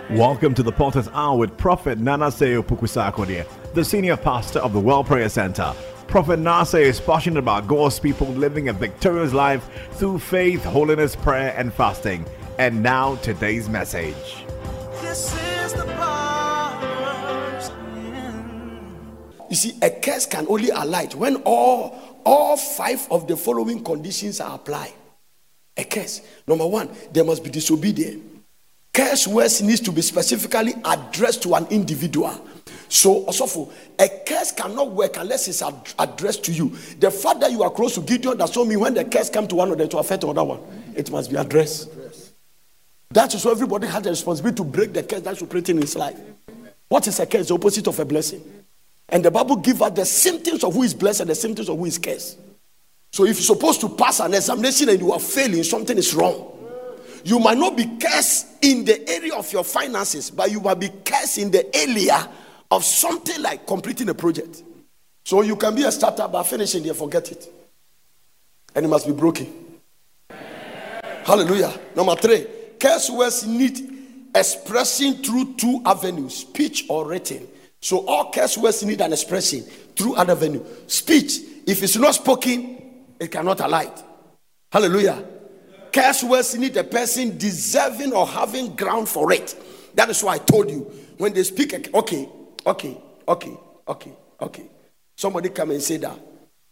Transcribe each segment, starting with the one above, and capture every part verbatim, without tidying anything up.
Welcome to the Potter's Hour with Prophet Nanase Opoku-Sarkodie, the senior pastor of the World Prayer Center. Prophet Nase is passionate about God's people living a victorious life through faith, holiness, prayer, and fasting. And now, today's message. This is the part. You see, a curse can only alight when all, all five of the following conditions are applied. A curse. Number one, there must be disobedience. Curse words needs to be specifically addressed to an individual. So, also, a curse cannot work unless it's ad- addressed to you. The fact that you are close to Gideon does not mean when the curse comes to one of them to affect the other one. It must be addressed. That is why everybody has the responsibility to break the curse that's operating in his life. What is a curse? The opposite of a blessing. And the Bible gives us the symptoms of who is blessed and the symptoms of who is cursed. So if you're supposed to pass an examination and you are failing, something is wrong. You might not be cursed in the area of your finances, but you might be cursed in the area of something like completing a project. So you can be a startup, but finishing there, forget it. And it must be broken. Hallelujah. Number three, curse words need expressing through two avenues, speech or written. So all curse words need an expression through other avenue. Speech, if it's not spoken, it cannot alight. Hallelujah. Curse words need a person deserving or having ground for it. That is why I told you, when they speak, okay, okay, okay, okay, okay. Somebody come and say that.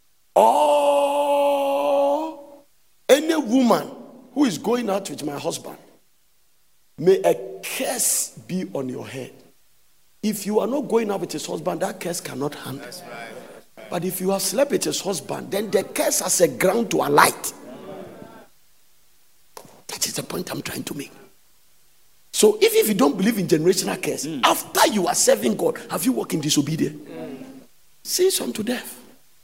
Oh, any woman who is going out with my husband, may a curse be on your head. If you are not going out with his husband, that curse cannot handle. That's right. But if you have slept with his husband, then the curse has a ground to alight. That is the point I'm trying to make. So if, if you don't believe in generational curse, mm. after you are serving God, have you walked in disobedience? Mm. Say some to death.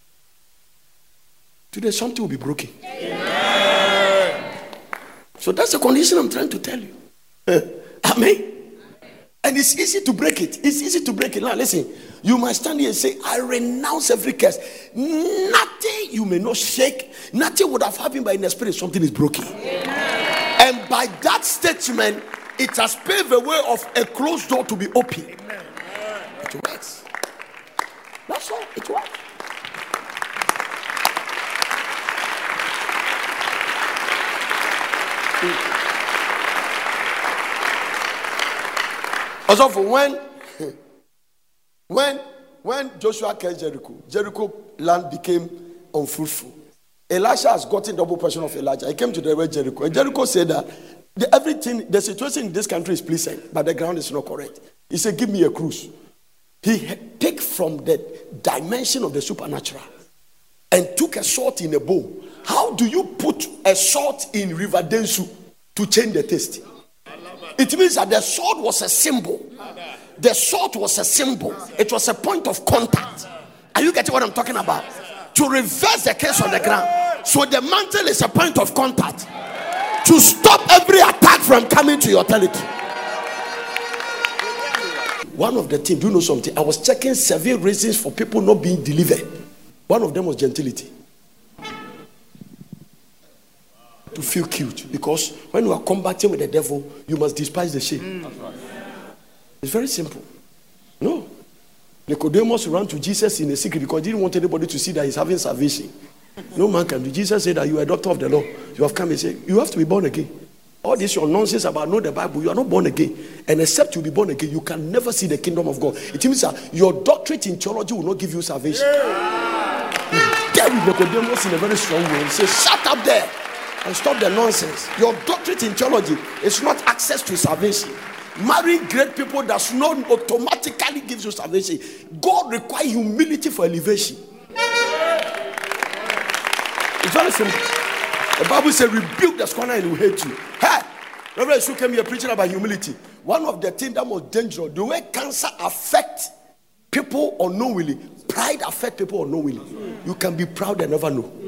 Today something will be broken. Yeah. So that's the condition I'm trying to tell you. Amen. And it's easy to break it. It's easy to break it. Now listen, you must stand here and say, I renounce every curse. Nothing you may not shake, nothing would have happened, but in the spirit something is broken. Yeah. And by that statement, it has paved the way of a closed door to be open. Amen. It works. That's all. It works. Also, for when, when, when Joshua cursed Jericho, Jericho land became unfruitful. Elisha has gotten double portion of Elijah. He came to the way Jericho. And Jericho said that the, everything, the situation in this country is pleasant, but the ground is not correct. He said, give me a cruise. He picked from the dimension of the supernatural and took a salt in a bowl. How do you put a salt in River Densu to change the taste? It means that the salt was a symbol. The salt was a symbol. It was a point of contact. Are you getting what I'm talking about? To reverse the case on the ground. So the mantle is a point of contact to stop every attack from coming to your territory. One of the things, do you know something? I was checking seven reasons for people not being delivered. One of them was gentility. To feel cute. Because when you are combating with the devil, you must despise the shame. Mm. It's very simple. No. Nicodemus ran to Jesus in a secret because he didn't want anybody to see that he's having salvation. No man can do. Jesus said that you are a doctor of the law. You have come and said, you have to be born again. All this your nonsense about know the Bible, you are not born again. And except you be born again, you can never see the kingdom of God. It means that your doctorate in theology will not give you salvation. Yeah. There with Nicodemus in a very strong way. He says, shut up there and stop the nonsense. Your doctorate in theology is not access to salvation. Marrying great people does not automatically give you salvation. God requires humility for elevation. It's very simple. The Bible says, rebuke the scorner and he will hate you. Hey, Reverend Su came here preaching about humility. One of the things that was dangerous, the way cancer affects people unknowingly, pride affects people unknowingly. You can be proud and never know.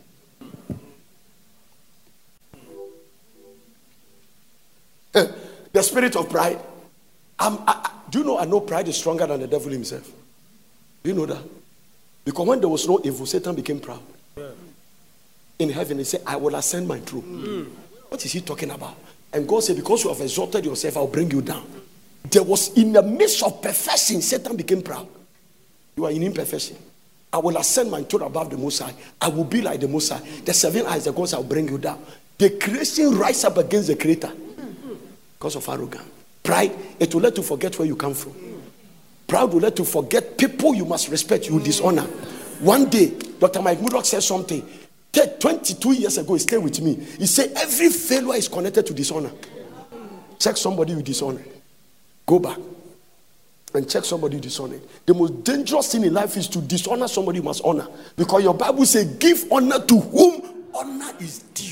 The spirit of pride. Um, I, do you know I know pride is stronger than the devil himself? Do you know that? Because when there was no evil, Satan became proud. Yeah. In heaven, he said, I will ascend my throne. Mm. What is he talking about? And God said, because you have exalted yourself, I'll bring you down. There was in the midst of perfection, Satan became proud. You are in imperfection. I will ascend my throne above the Most High. I will be like the Most High. The seven eyes, the gods, I will bring you down. The creation rise up against the Creator because of arrogance. Pride, it will let you forget where you come from. Pride will let you forget people you must respect, you dishonor. One day, Doctor Mike Murdoch said something. twenty-two years ago, he stayed with me. He said every failure is connected to dishonor. Check somebody you dishonor. Go back and check somebody you dishonor. The most dangerous thing in life is to dishonor somebody you must honor. Because your Bible says, give honor to whom honor is due.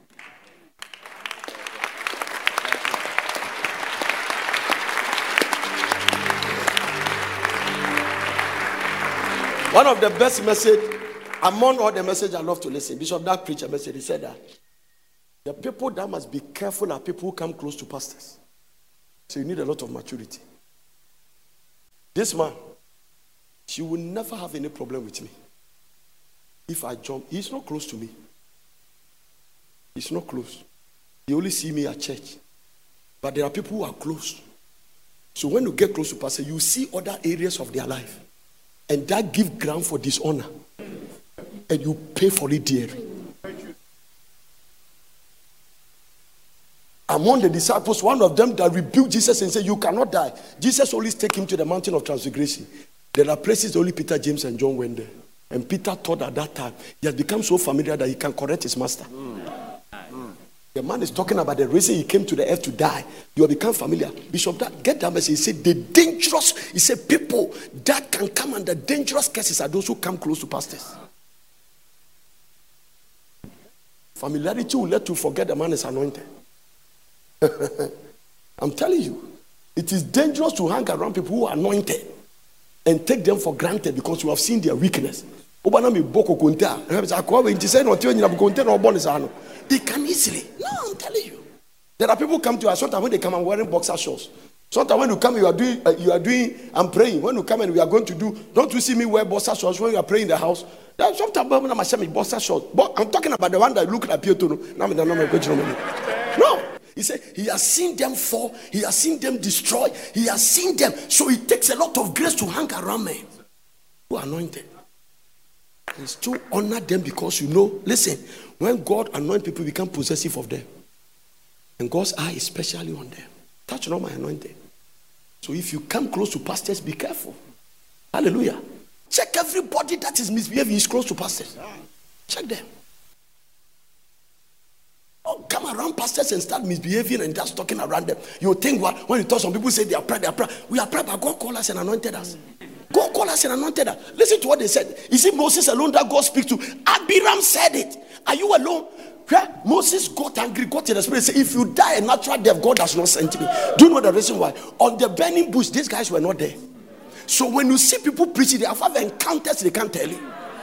One of the best message, among all the message I love to listen, Bishop Dark preached a message. He said that the people that must be careful are people who come close to pastors. So you need a lot of maturity. This man, she will never have any problem with me. If I jump, he's not close to me. He's not close. He only see me at church. But there are people who are close. So when you get close to pastor, you see other areas of their life. And that gives ground for dishonor. And you pay for it dearly. Among the disciples, one of them that rebuked Jesus and said, you cannot die. Jesus always take him to the mountain of transfiguration. There are places only Peter, James, and John went there. And Peter thought at that time, he has become so familiar that he can correct his master. Mm. Mm. The man is talking about the reason he came to the earth to die. You have become familiar. Bishop, that, get that message. He said, the dangerous, he said, people that can come under dangerous cases are those who come close to pastors. Familiarity will let you forget the man is anointed. I'm telling you, it is dangerous to hang around people who are anointed and take them for granted because you have seen their weakness. It can easily. No, I'm telling you. There are people who come to us sometimes when they come and wearing boxer shorts. Sometimes when you come, you are doing, uh, you are doing, I'm praying. When you come and we are going to do, don't you see me wear boxer shorts when you are praying in the house? Sometimes when I'm saying boxer shorts, but I'm talking about the one that look like Pietro. No. He said he has seen them fall, he has seen them destroy, he has seen them. So it takes a lot of grace to hang around men who are anointed. And still honor them because you know, listen, when God anoints people, become possessive of them. And God's eye is especially on them. Touch not my anointed. So if you come close to pastors, be careful. Hallelujah. Check everybody that is misbehaving is close to pastors. Check them. Oh, come around pastors and start misbehaving and just talking around them. You think what? When you talk, some people say they are proud, they are proud. We are proud, but God called us and anointed us. God called us and anointed us. Listen to what they said. Is it Moses alone that God speaks to? Abiram said it. Are you alone? Yeah? Moses got angry, got in the spirit, said, if you die a natural death, God has not sent me. Do you know the reason why? On the burning bush, these guys were not there. So when you see people preaching, they have had encounters they can't tell you.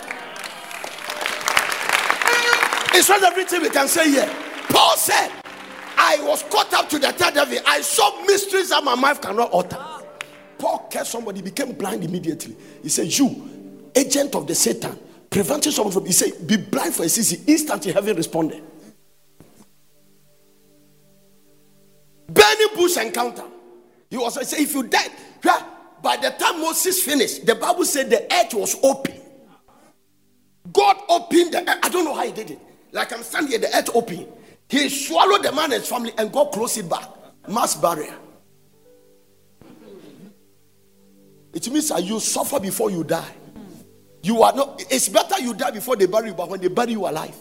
It's not everything we can say here. Paul said, I was caught up to the third heaven. I saw mysteries that my mouth cannot utter. Paul cursed somebody, became blind immediately. He said, you, agent of the Satan, preventing someone from, he said, be blind for a season. Instantly heaven responded. Burning bush encounter. He was saying, if you died, yeah, by the time Moses finished, the Bible said the earth was open. God opened the earth. I don't know how he did it. Like I'm standing here, the earth opened. He swallowed the man and his family and God closed it back. Mass barrier. It means that you suffer before you die. You are not. It's better you die before they bury you, but when they bury you alive.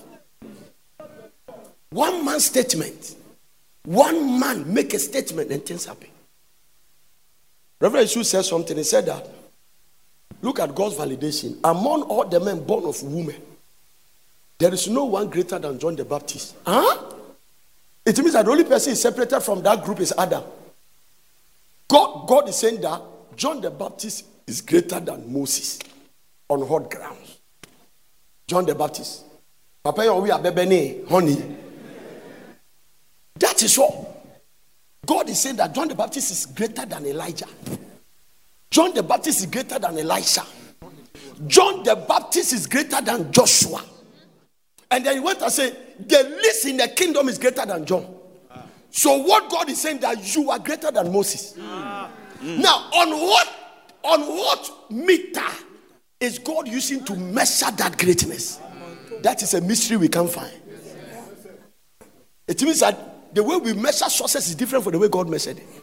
One man's statement. One man make a statement and things happen. Reverend Yeshua said something. He said that, look at God's validation. Among all the men born of women, there is no one greater than John the Baptist. Huh? It means that the only person is separated from that group is Adam. God, God is saying that John the Baptist is greater than Moses on hot grounds. John the Baptist. Papa, we are baby, honey. That is all. God is saying that John the Baptist is greater than Elijah. John the Baptist is greater than Elisha. John the Baptist is greater than Joshua. And then he went and said, the least in the kingdom is greater than John. So what God is saying that you are greater than Moses. Mm. Now, on what on what meter is God using to measure that greatness? That is a mystery we can't find. It means that the way we measure success is different from the way God measured it.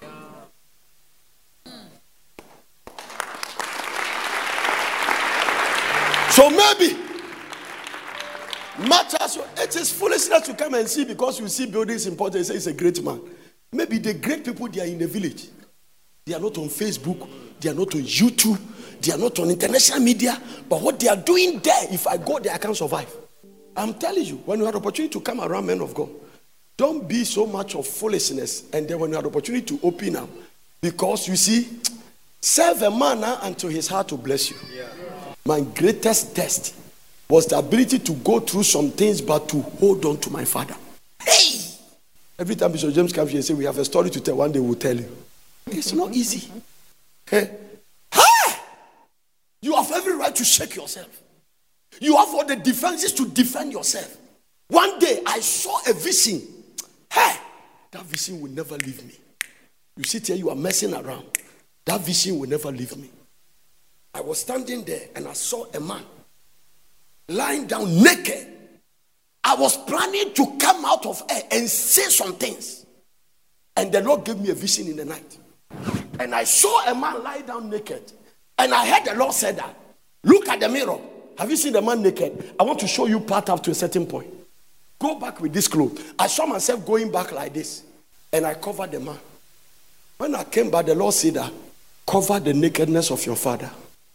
So maybe matters, it is foolishness to come and see because you see buildings important and say it's a great man. Maybe the great people, they are in the village. They are not on Facebook. They are not on YouTube. They are not on international media. But what they are doing there, if I go there, I can't survive. I'm telling you, when you have the opportunity to come around men of God, don't be so much of foolishness. And then when you have the opportunity to open up, because you see, serve a man now until his heart will bless you. Yeah. My greatest test was the ability to go through some things, but to hold on to my father. Hey! Every time Bishop James comes here and says, we have a story to tell, one day we'll tell you. It's not easy. Hey! Hey! You have every right to shake yourself. You have all the defenses to defend yourself. One day I saw a vision. Hey! That vision will never leave me. You sit here, you are messing around. That vision will never leave me. I was standing there and I saw a man lying down naked. I was planning to come out of air and say some things. And the Lord gave me a vision in the night. And I saw a man lie down naked. And I heard the Lord say that. Look at the mirror. Have you seen the man naked? I want to show you part up to a certain point. Go back with this clothes. I saw myself going back like this. And I covered the man. When I came back, the Lord said that, cover the nakedness of your father.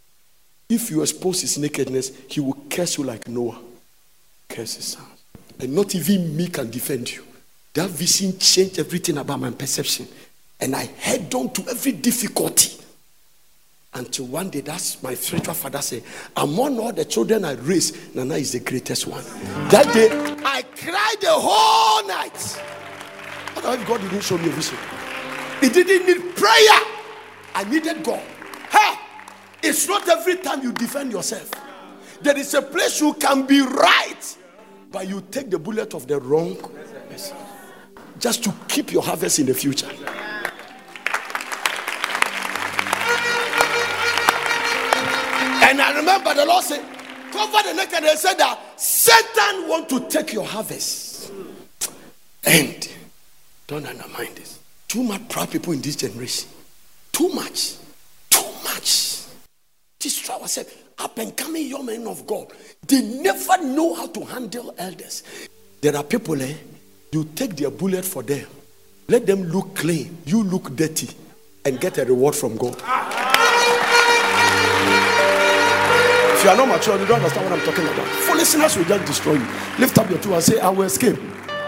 If you expose his nakedness, he will curse you like Noah. Curse his son. And not even me can defend you. That vision changed everything about my perception. And I head on to every difficulty. Until one day, that's my spiritual father said, among all the children I raised, Nana is the greatest one. That day, I cried the whole night. But God didn't show me a vision. It didn't need prayer. I needed God. Hey! It's not every time you defend yourself. There is a place you can be right, but you take the bullet of the wrong person just to keep your harvest in the future. And I remember the Lord said, cover the naked, and said that Satan want to take your harvest. And don't undermine this. Too much proud people in this generation. Too much. Too much. Destroy ourselves. Up and coming young men of God. They never know how to handle elders. There are people, eh? You take their bullet for them. Let them look clean. You look dirty. And get a reward from God. If you are not mature, you don't understand what I'm talking about. Foolishness will just destroy you. Lift up your two and say, I will escape.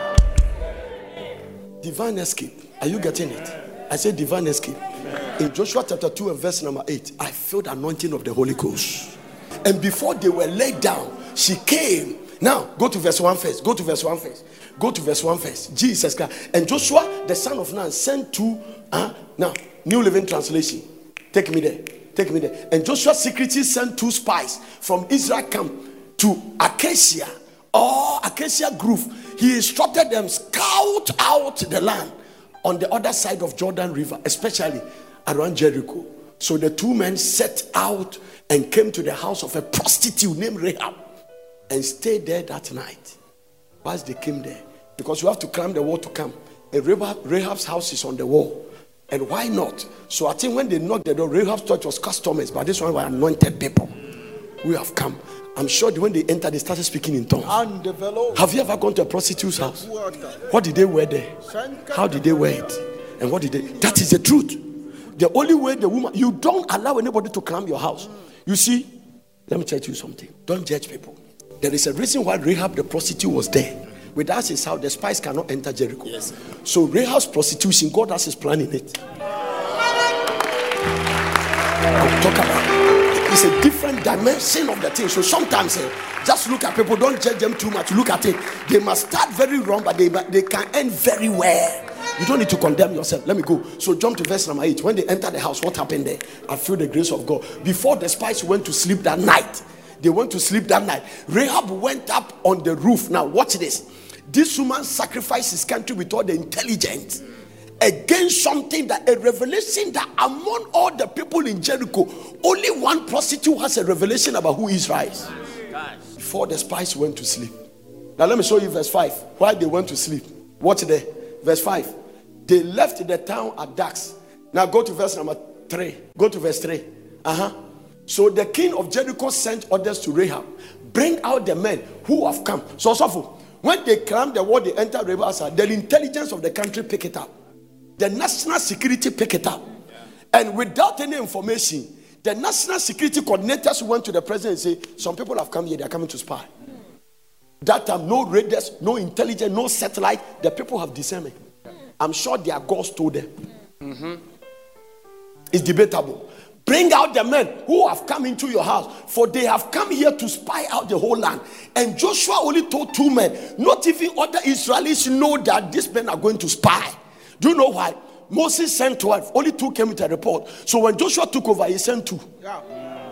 Divine escape. Are you getting it? I said divine escape. In Joshua chapter two and verse number eight, I felt the anointing of the Holy Ghost. And before they were laid down, she came. Now, go to verse one first. Go to verse one first. Go to verse one first. Jesus Christ. And Joshua, the son of Nun, sent to, uh, now, New Living Translation. Take me there. Take me there. And Joshua secretly sent two spies from Israel camp to Acacia, or Acacia Grove. He instructed them, scout out the land on the other side of Jordan River, especially around Jericho. So the two men set out and came to the house of a prostitute named Rahab and stayed there that night. Whilst they came there, because you have to climb the wall to come. And Rahab, Rahab's house is on the wall. And why not? So I think when they knocked the door, Rahab's church was customers, but this one were anointed people who have come. I'm sure that when they entered, they started speaking in tongues. Have you ever gone to a prostitute's house? What did they wear there? How did they wear it? And what did they? That is the truth. The only way the woman, you don't allow anybody to climb your house. You see, let me tell you something. Don't judge people. There is a reason why Rahab the prostitute was there. Without his house, the spies cannot enter Jericho. Yes. So Rahab's prostitution, God has his plan in it. I'll talk about it. It's a different dimension of the thing. So sometimes eh, just look at people, don't judge them too much. Look at it. They must start very wrong, but they, they can end very well. You don't need to condemn yourself. Let me go. So jump to verse number eight. When they entered the house, what happened there? I feel the grace of God. Before the spies went to sleep that night, they went to sleep that night. Rahab went up on the roof. Now watch this. This woman sacrificed his country with all the intelligence. against something, that a revelation that among all the people in Jericho, only one prostitute has a revelation about who Israel is. Before the spies went to sleep. Now let me show you verse five. Why they went to sleep. Watch there. Verse five. They left the town at dusk. Now go to verse number three. Go to verse three. Uh-huh. So the king of Jericho sent orders to Rahab. Bring out the men who have come. So, so when they climbed the wall, they entered Rahab's house. The intelligence of the country pick it up. The national security pick it up. And without any information, the national security coordinators went to the president and said, some people have come here, they are coming to spy. That time, no radars, no intelligence, no satellite. The people have discernment. I'm sure their gods told them. Mm-hmm. It's debatable. Bring out the men who have come into your house, for they have come here to spy out the whole land. And Joshua only told two men. Not even other Israelis know that these men are going to spy. Do you know why? Moses sent twelve. Only two came with a report. So when Joshua took over, he sent two. Yeah.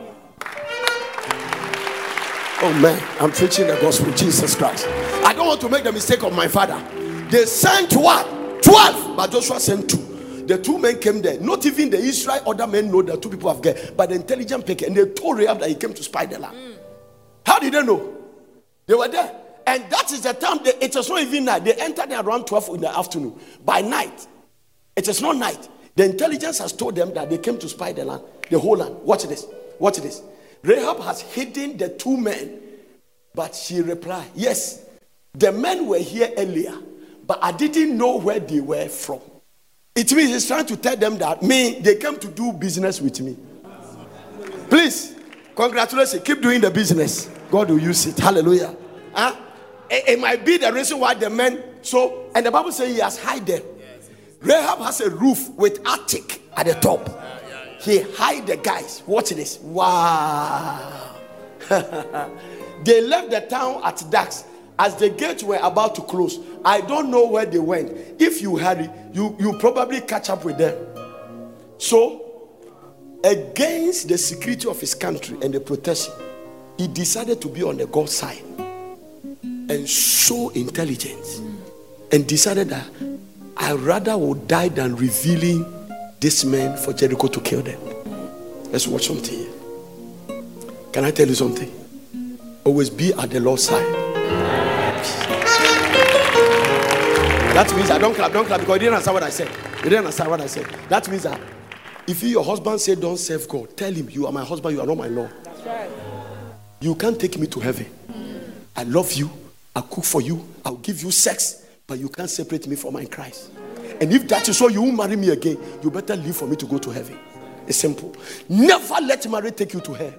Oh man, I'm preaching the gospel of Jesus Christ. I don't want to make the mistake of my father. They sent what? twelve. But Joshua sent two. The two men came there. Not even the Israel other men know that two people have gone. But the intelligent picker, and they told Rahab that he came to spy the land. Mm. How did they know? They were there. And that is the time, they, it was not even night. They entered there around twelve in the afternoon. By night, it is not night. The intelligence has told them that they came to spy the land, the whole land. Watch this. Watch this. Rahab has hidden the two men, but she replied, yes, the men were here earlier, but I didn't know where they were from. It means he's trying to tell them that me, they came to do business with me. Please, congratulations. Keep doing the business. God will use it. Hallelujah. Huh? It, it might be the reason why the men, so, and the Bible says he has hid them. Rahab has a roof with attic at the top. He hide the guys. Watch this. Wow. They left the town at dusk. As the gates were about to close, I don't know where they went. If you hurry, you, you probably catch up with them. So, against the security of his country and the protection, he decided to be on the God's side and show intelligence, and decided that I rather would die than revealing this man for Jericho to kill them. Let's watch something here. Can I tell you something? Always be at the Lord's side. That means I don't clap, don't clap because you didn't understand what I said. You didn't understand what I said. That means that if you, your husband say don't serve God, tell him you are my husband, you are not my Lord. That's right. You can't take me to heaven. Mm. I love you, I'll cook for you, I'll give you sex, but you can't separate me from my Christ. And if that is so, you won't marry me again, you better leave for me to go to heaven. It's simple. Never let marriage take you to hell.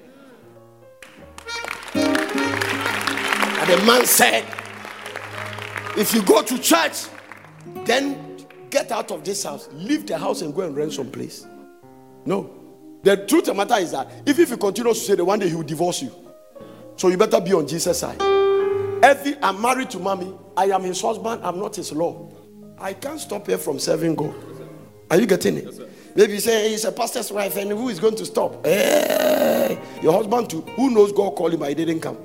And the man said, if you go to church, then get out of this house. Leave the house and go and rent some place. No. The truth of the matter is that if, if you continue to say that one day he will divorce you. So you better be on Jesus' side. Every, I'm married to mommy. I am his husband. I'm not his Lord. I can't stop her from serving God. Are you getting it? Yes, maybe you say he's a pastor's wife and who is going to stop? Hey, your husband too. Who knows God called him but he didn't come.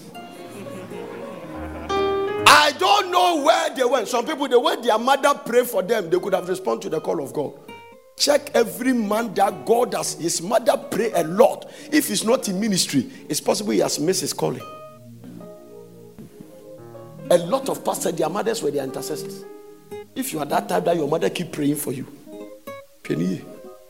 I don't know where they went. Some people, the way their mother prayed for them, they could have responded to the call of God. Check every man that God has, his mother pray a lot. If he's not in ministry, it's possible he has missed his calling. A lot of pastors, their mothers were their intercessors. If you are that type that your mother keep praying for you, penny.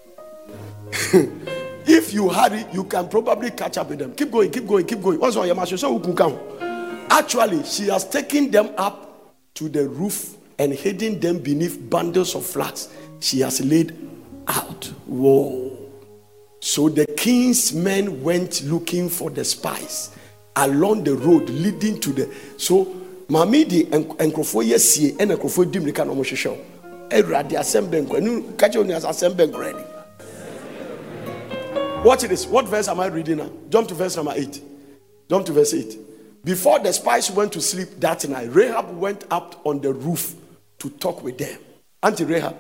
If you hurry, you can probably catch up with them. Keep going, keep going, keep going. What's on your mouth? So who can come? Actually, she has taken them up to the roof and hidden them beneath bundles of flax she has laid out. Whoa. So the king's men went looking for the spies along the road leading to the. So, Mami di enkrofo yesie and enkrofo dim rika no mo hwehwe. Erade assemble nkwanu catch on as assemble ready. Watch this. What verse am I reading now? Jump to verse number eight. Jump to verse eight. Before the spies went to sleep that night, Rahab went up on the roof to talk with them. Auntie Rahab,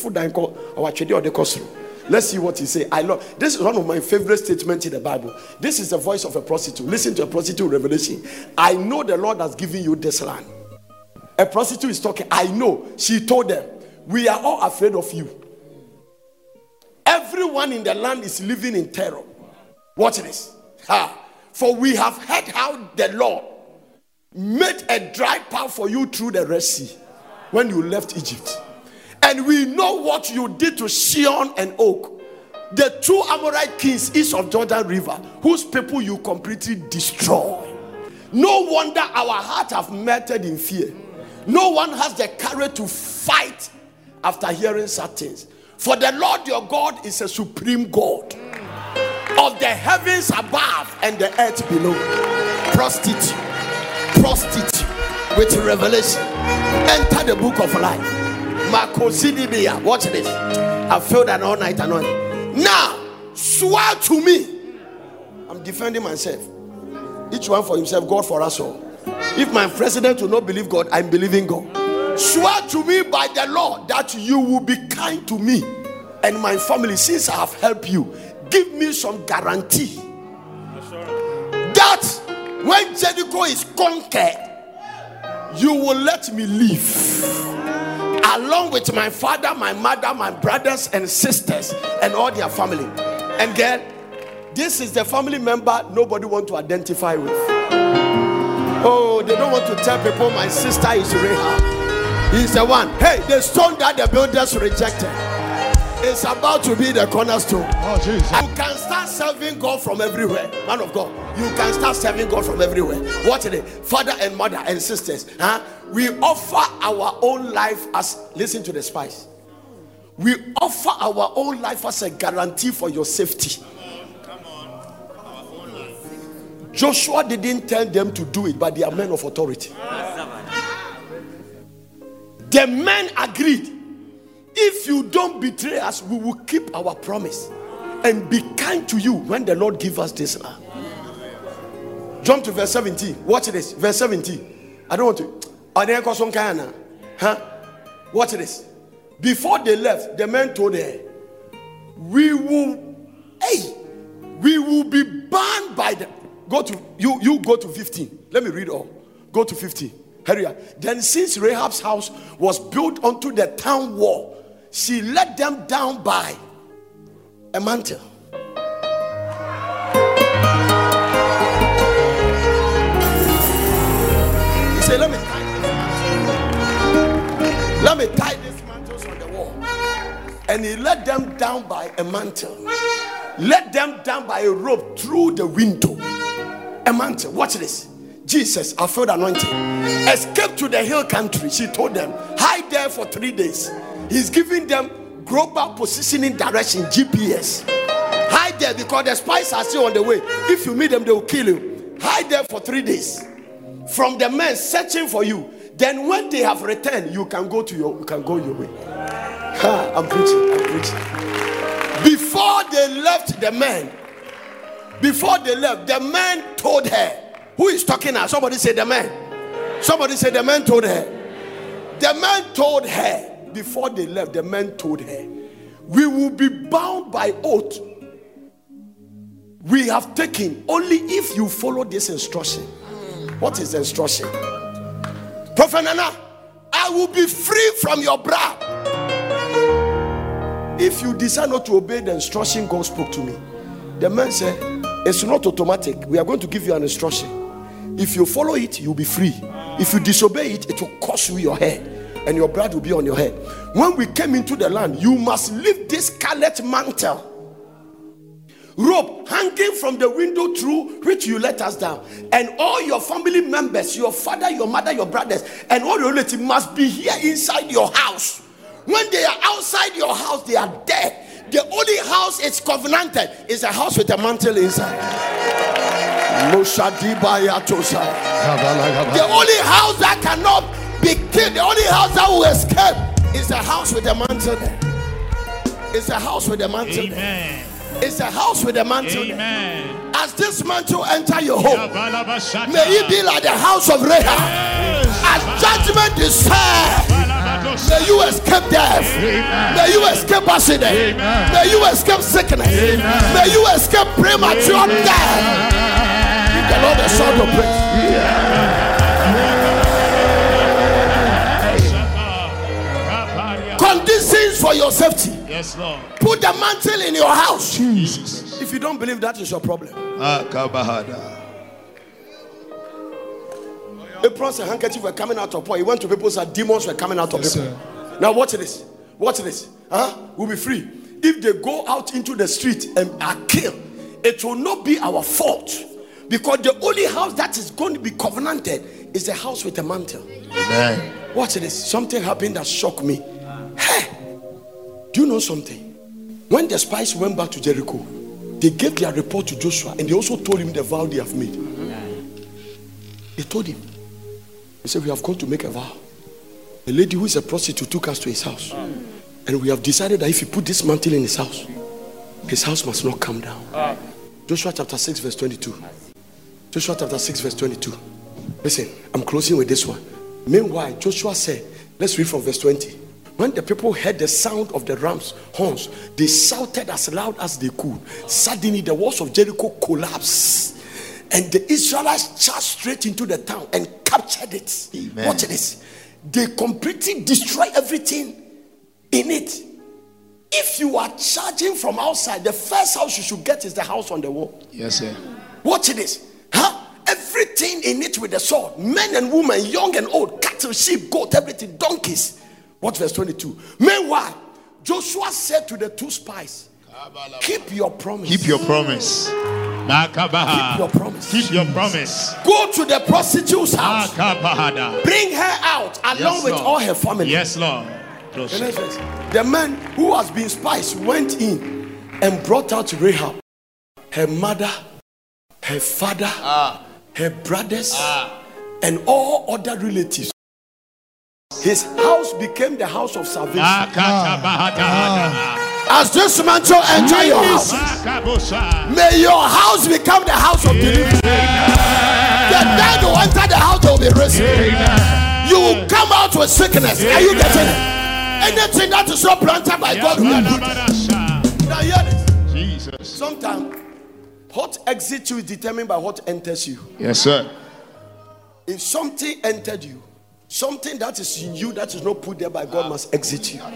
let's see what he say. I love this is one of my favorite statements in the Bible. This is the voice of a prostitute. Listen to a prostitute revelation. I know the Lord has given you this land. A prostitute is talking. I know. She told them, we are all afraid of you. Everyone in the land is living in terror. Watch this. Ha. For we have heard how the Lord made a dry path for you through the Red Sea when you left Egypt. And we know what you did to Sihon and Og, the two Amorite kings east of Jordan River, whose people you completely destroyed. No wonder our hearts have melted in fear. No one has the courage to fight after hearing such things. For the Lord your God is a supreme God of the heavens above and the earth below. Prostitute, prostitute with revelation. Enter the book of life. Makosidibia. Watch this. I felt that all night and all. Now, swear to me. I'm defending myself. Each one for himself, God for us all. If my president will not believe God, I'm believing God. Swear to me by the Lord that you will be kind to me and my family since I have helped you. Give me some guarantee that when Jericho is conquered, you will let me live along with my father, my mother, my brothers and sisters and all their family. And then this is the family member nobody want to identify with. Oh, they don't want to tell people my sister is Rahab. He's the one. Hey, the stone that the builders rejected is about to be the cornerstone. Oh, Jesus. You can start serving God from everywhere. Man of God, you can start serving God from everywhere. What is it? Father and mother and sisters. Huh? We offer our own life as, listen to the spice. We offer our own life as a guarantee for your safety. Joshua didn't tell them to do it, but they are men of authority. The men agreed. If you don't betray us, we will keep our promise and be kind to you when the Lord gives us this land. Jump to verse seventeen. Watch this. Verse seventeen. I don't want to. Huh? Watch this. Before they left, the men told her, we will, hey, we will be banned by the. Go to you. You go to fifteen. Let me read all. Go to fifteen. Hurry up. Then, since Rahab's house was built onto the town wall, she let them down by a mantle. He said, "Let me tie, let me tie these mantles on the wall." And he let them down by a mantle. Let them down by a rope through the window. A mantle. Watch this. Jesus, I felt anointed. Escape to the hill country. She told them, hide there for three days. He's giving them global positioning direction, G P S. Hide there because the spies are still on the way. If you meet them, they will kill you. Hide there for three days. From the men searching for you. Then when they have returned, you can go to your you can go your way. Ha, I'm preaching. I'm preaching. Before they left the men, before they left, the man told her. Who is talking now? Somebody say the man. Somebody say the man told her. The man told her before they left. The man told her, we will be bound by oath we have taken only if you follow this instruction. What is the instruction? Prophet Nana, I will be free from your brow if you decide not to obey the instruction God spoke to me. The man said, it's not automatic. We are going to give you an instruction. If you follow it, you'll be free. If you disobey it, it will cost you your head, and your blood will be on your head. When we came into the land, you must leave this scarlet mantle, rope hanging from the window through which you let us down, and all your family members, your father, your mother, your brothers, and all your relatives must be here inside your house. When they are outside your house, they are dead. The only house it's covenanted is a house with a mantle inside. The only house that cannot be killed, the only house that will escape is a house with a mantle there. It's a house with a mantle Amen. There. It's a house with a mantle Amen. There. As this mantle enter your home, may it be like the house of Rahab. As judgment is served, may you escape death. Amen. May you escape accident. Amen. May you escape sickness. Amen. May you escape premature death. Give the Lord a shout of praise. Yeah. reasons for your safety. Yes, Lord. Put the mantle in your house. Jesus. If you don't believe, that is your problem. Akabahada. A prince and handkerchief were coming out of Paul. He went to people, said demons were coming out of Yes, people. sir. Now watch this. Watch this. Huh? We'll be free. If they go out into the street and are killed, it will not be our fault. Because the only house that is going to be covenanted is the house with a mantle. Amen. Watch this. Something happened that shocked me. Hey, do you know something? When the spies went back to Jericho, they gave their report to Joshua and they also told him the vow they have made. They told him. They said, we have gone to make a vow. A lady who is a prostitute took us to his house. And we have decided that if he put this mantle in his house, his house must not come down. Joshua chapter six verse twenty-two. Joshua chapter six verse twenty-two. Listen, I'm closing with this one. Meanwhile, Joshua said, let's read from verse twenty. When the people heard the sound of the ram's horns, they shouted as loud as they could. Suddenly the walls of Jericho collapsed, and the Israelites charged straight into the town and captured it. Amen. Watch this. They completely destroy everything in it. If you are charging from outside, the first house you should get is the house on the wall. Yes, sir. Watch this. Huh? Everything in it with the sword. Men and women, young and old, cattle, sheep, goat, everything, donkeys. Watch verse twenty-two. Meanwhile, Joshua said to the two spies, keep your promise. Keep your promise. Keep your promise. Keep your promise. Go to the prostitute's house. Akabahada. Bring her out along Yes, with Lord. all her family. Yes, Lord. The next verse. The man who has been spies went in and brought out Rahab, her mother, her father, Ah. her brothers, Ah. and all other relatives. His house became the house of salvation. Akatabahada. As this mantle enter your house, Akabosa. may your house become the house of deliverance. The dead will enter the house, they will be raised. You will come out with sickness. Are you getting it? Anything that is not planted by God will be rooted. Now hear this. Jesus. Sometimes what exits you is determined by what enters you. Yes, sir. If something entered you, something that is in you that is not put there by God must exit you.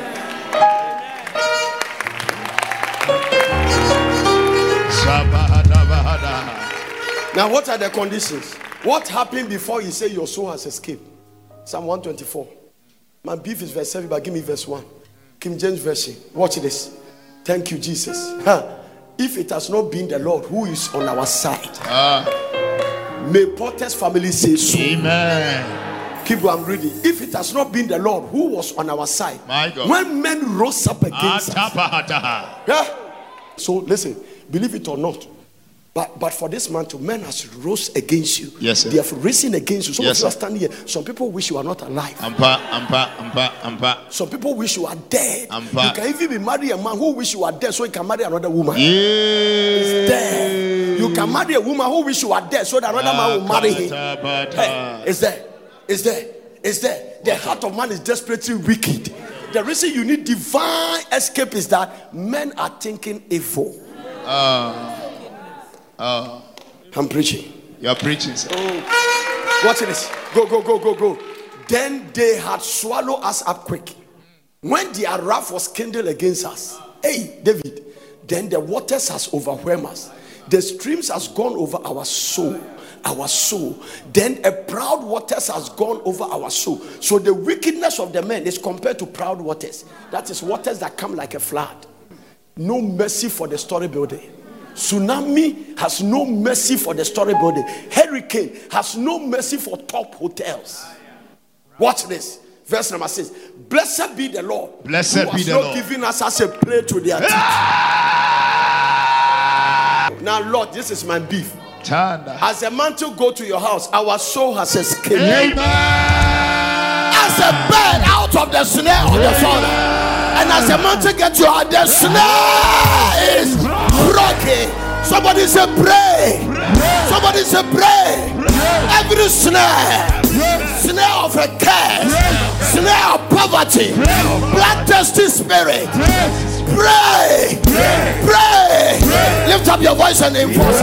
Now, what are the conditions? What happened before you say your soul has escaped? Psalm one twenty-four. My beef is verse seven, but give me verse one. King James Version. Watch this. Thank you, Jesus. Huh. If it has not been the Lord who is on our side, Ah. may Potter's family say so. Amen. Keep on reading. If it has not been the Lord who was on our side, My God. when men rose up against us, Atapahata. yeah. So listen, believe it or not, but but for this man to men has rose against you. Yes, sir. They have risen against you. Some Yes, of you are sir. standing here. Some people wish you are not alive. Ampa, ampa, ampa, ampa. Some people wish you are dead. Ampa. You can even be marry a man who wish you are dead, so he can marry another woman. Yeah. Dead. You can marry a woman who wish you are dead, so that another man will marry him. Hey, it's there. It's there. It's there. The heart of man is desperately wicked. The reason you need divine escape is that men are thinking evil. Uh, uh, I'm preaching. you're preaching, sir. Watch this. Go, go, go, go, go. Then they had swallowed us up quick. When their wrath was kindled against us, hey, David, then the waters has overwhelmed us. The streams has gone over our soul. Our soul. Then a proud waters has gone over our soul. So the wickedness of the men is compared to proud waters. That is waters that come like a flood. No mercy for the story building. Tsunami has no mercy for the story building. Hurricane has no mercy for top hotels. Watch this. Verse number six. Blessed be the Lord. Blessed who be has the not Lord. given us as a prey to their teeth. Now, Lord, this is my beef. Tanda. As a mantle go to your house, our soul has escaped. Amen. As a bird out of the snare of the fowler, and as a mantle get to your house, the snare is broken. Somebody say pray. Somebody say pray. Every snare, snare of a curse, snare of poverty, bloodthirsty spirit. Pray, pray. Lift up your voice and enforce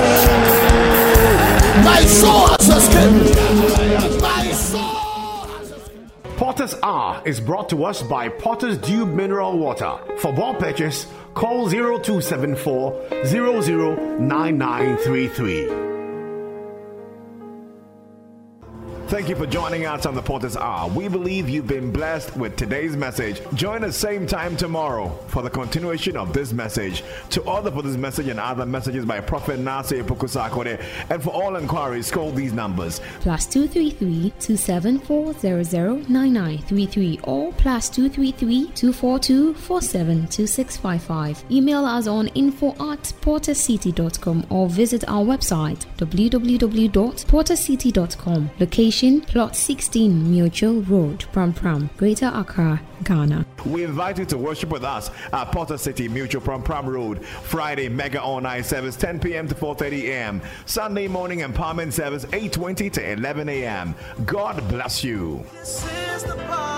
it. My soul has escaped. My soul has escaped. Porter Potter's Hour is brought to us by Potter's Dew Mineral Water. For more purchase, call zero two seven four zero zero nine nine three three. Thank you for joining us on the Potter's Hour. We believe you've been blessed with today's message. Join us same time tomorrow for the continuation of this message. To order for this message and other messages by Prophet Nasir Pukusakode, and for all inquiries, call these numbers. Plus two three three two seven four zero zero nine nine three three or plus two three three two four two four seven two six five five. Email us on info at portercity dot com or visit our website w w w dot portercity dot com. Location Plot sixteen Mutual Road, Pram Pram, Greater Accra, Ghana. We invite you to worship with us at Potter City Mutual Pram Pram Road. Friday Mega all-night service ten p.m. to four thirty a.m. Sunday morning empowerment service eight twenty to eleven a.m. God bless you. This is the part.